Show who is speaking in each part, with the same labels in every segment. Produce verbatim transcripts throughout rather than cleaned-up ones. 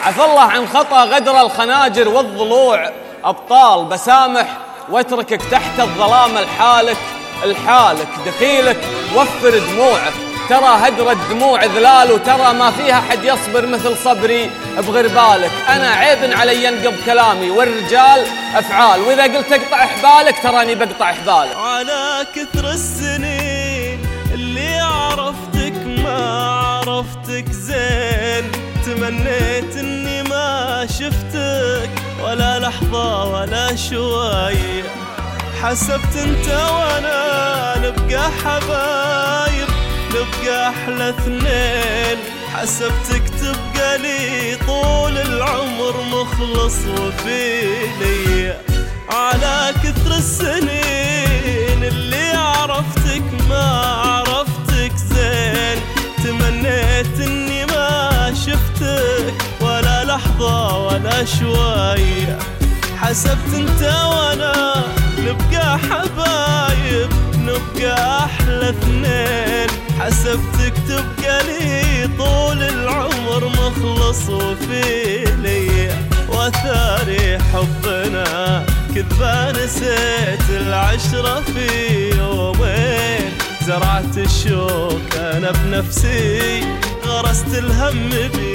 Speaker 1: عفى الله عن خطأ غدر الخناجر والضلوع، أبطال بسامح واتركك تحت الظلام الحالك الحالك دخيلك وفر دموعك، ترى هدر الدموع ذلال وترى ما فيها حد يصبر مثل صبري بغربالك. أنا عيب علي ينقض كلامي والرجال أفعال، وإذا قلت اقطع حبالك تراني بقطع حبالك.
Speaker 2: على كثر السنين اللي عرفتك ما عرفتك زين، تمنيت اني ما شفتك ولا لحظة ولا شوية، حسبت انت وانا نبقى حبايب نبقى احلى اثنين، حسبتك تبقى لي طول العمر مخلص وفي لي. على كثر السنين اللي عرفتك ما عرفتك زين، تمنيت اني ما شفتك ولا لحظة ولا شوية، حسبت انت وانا نبقى حبايب نبقى احلى اثنين، حسبتك تبقى لي طول العمر مخلص وفي لي. وثاري حبنا كذبة نسيت العشرة في يومين، زرعت الشوك أنا بنفسي غرست الهم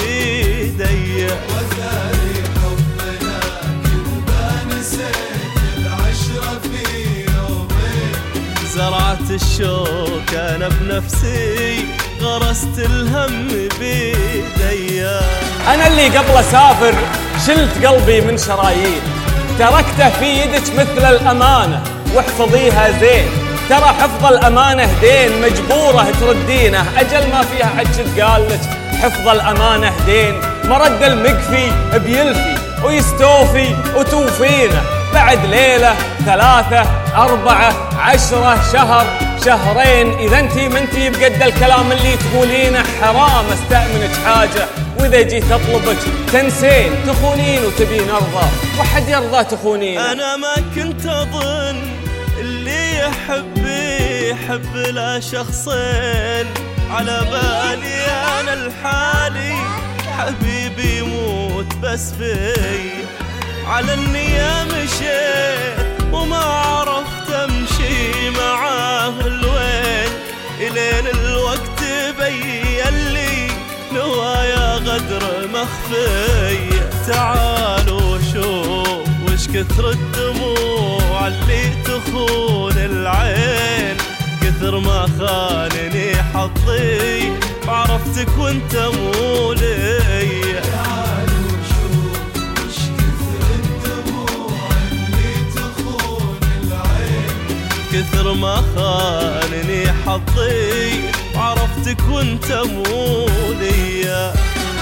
Speaker 2: بيدي.
Speaker 3: وثاري حبنا كذبة نسيت العشرة في يومين،
Speaker 2: زرعت الشوك أنا بنفسي غرست الهم بيدي.
Speaker 1: أنا اللي قبل أسافر شلت قلبي من شرايين، تركته في يدك مثل الأمانة واحفظيها زين، ترى حفظ الأمانة دين مجبورة تردينه، أجل ما فيها حج قالك حفظ الأمانة دين، مرد المكفي بيلفي ويستوفي وتوفينه، بعد ليلة ثلاثة أربعة عشرة شهر شهرين، إذا انتي منتي بقد الكلام اللي تقولينه حرام استأمنك حاجة، وإذا جيت أطلبك تنسين تخونين وتبين أرضى، وحد يرضى تخونين.
Speaker 2: أنا ما كنت أظن اللي يحب يحب لا شخصين، على بالي أنا الحالي حبيبي يموت بس في، على النية مشيت وما عرفت أمشي معاه الوين، إلين الوقت بين لي نوايا غدر مخفي. تعالوا شوف وش كثر الدموع اللي تخون العين، كثر ما خانني حظي عرفتك وانت مو لي.
Speaker 3: تعالوا شوف وش كثر الدموع اللي تخون العين،
Speaker 2: كثر ما خانني حظي عرفتك وانت مو لي.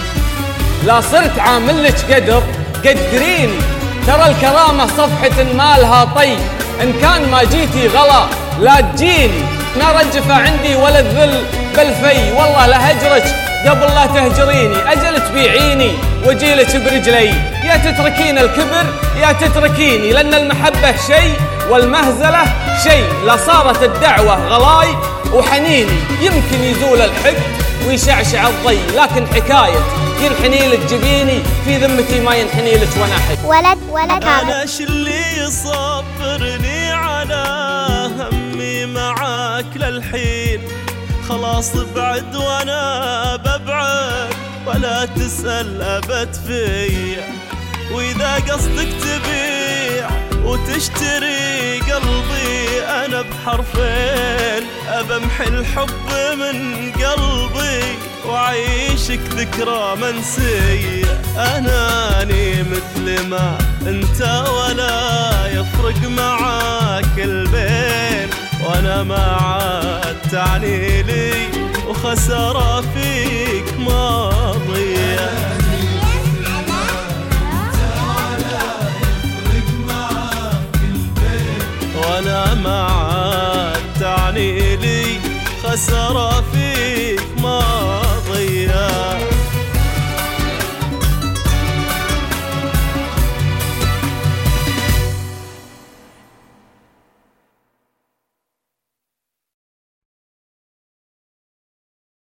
Speaker 1: لا صرت عاملك قدر قدريني، ترى الكرامة صفحة مالها طي، إن كان ما جيتي غلا لا تجيني، نار الجفا عندي ولا الذل بالفي، والله لهجرك قبل لا تهجريني، أجل تبيعيني وجيلك برجلي، يا تتركين الكبر يا تتركيني، لأن المحبة شيء والمهزلة شيء، لا صارت الدعوة غلاي وحنيني، يمكن يزول الحقد ويشعشع الضي، لكن حكاية ينحني لك جبيني في ذمتي ما ينحني لك وانا حي.
Speaker 4: ولد ولد
Speaker 2: أنا ش اللي يصبرني على همي معاك للحين، خلاص بعد وانا ببعد ولا تسأل أبد فيا، وإذا قصدك تبيع وتشتري قلبي أنا بحرفين، أبمحي الحب من قلبي وعيشك ذكرى منسية. أناني مثل ما أنت ولا يفرق معاك البين، وأنا ما عاد تعني لي وخسارة فيك ماضية. وأنا ما عاد تعني لي خسارة فيك